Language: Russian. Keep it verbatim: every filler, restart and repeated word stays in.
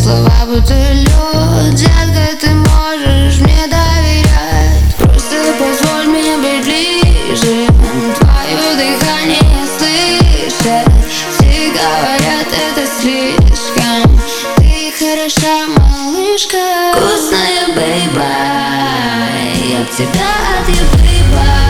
слова будто лед. Детка, ты можешь мне доверять. Просто позволь мне быть ближе, твое дыхание слышать. Все говорят, это слишком. Ты хороша, малышка, вкусная, бейба. Я от тебя отъебыба.